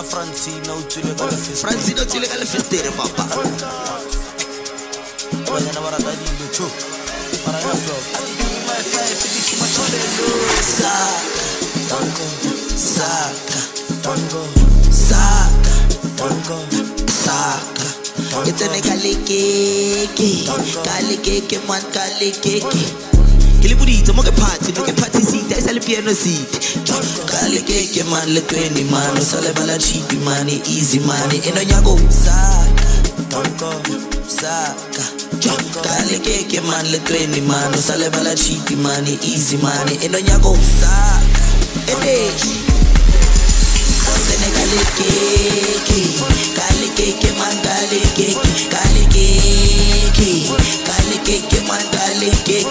Francino tsile ka le festere papa. Banyana ba rata dilo tjo. Para ya flow. Saka. It's a kalekeke man kalekeke. Kilibudito mo ke party seat isa le piano seat. Kalekeke man le 20 man o sale bala cheap money easy money eno nyago saka. Kalekeke man le 20 man o sale bala cheap money easy money eno nyago saka. Kalekeke man kalekeke man kalekeke.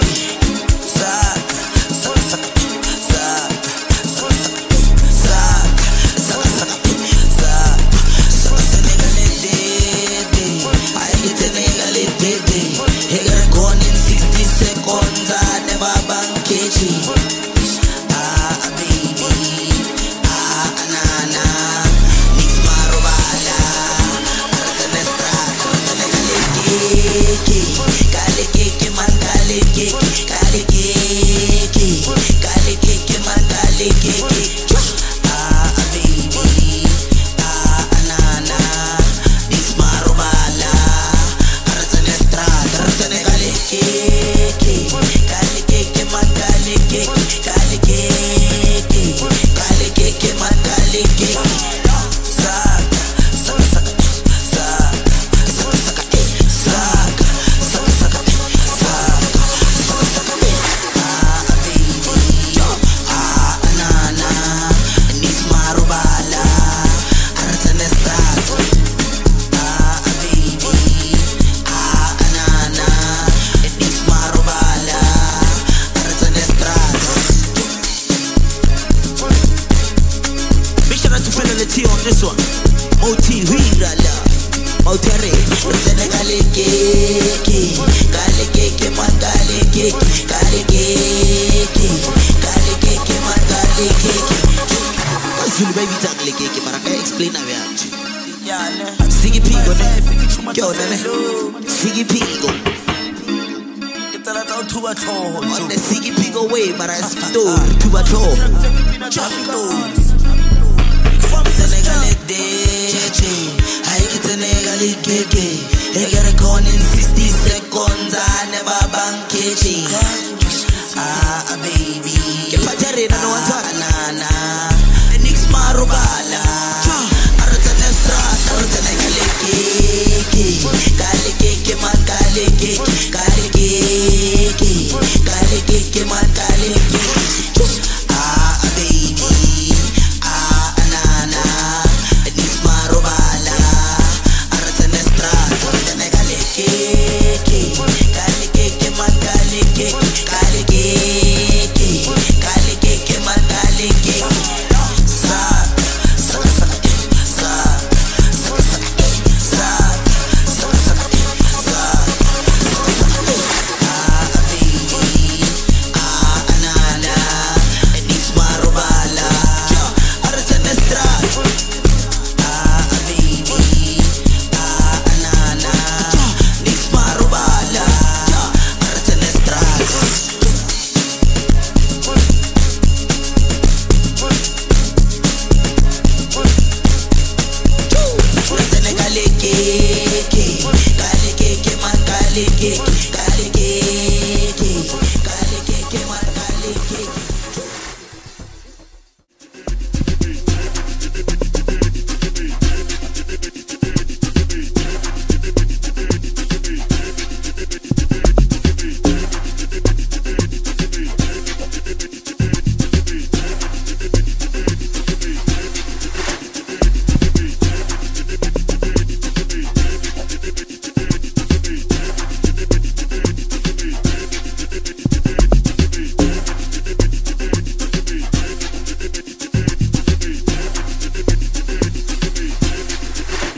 On this one, Moti Hirala, Motare, kalekeke man kalekeke man kalekeke. Zulu baby kalekeke, but I can't explain how it. Siggy Pigo, Siggy Pigo. On the Siggy Pigo way, but I speak to a toe. I get a con in 60 seconds, I never bank it. Baby. Get my jerry, no one talk. And Nix Marubala. Kalekeke man kalekeke.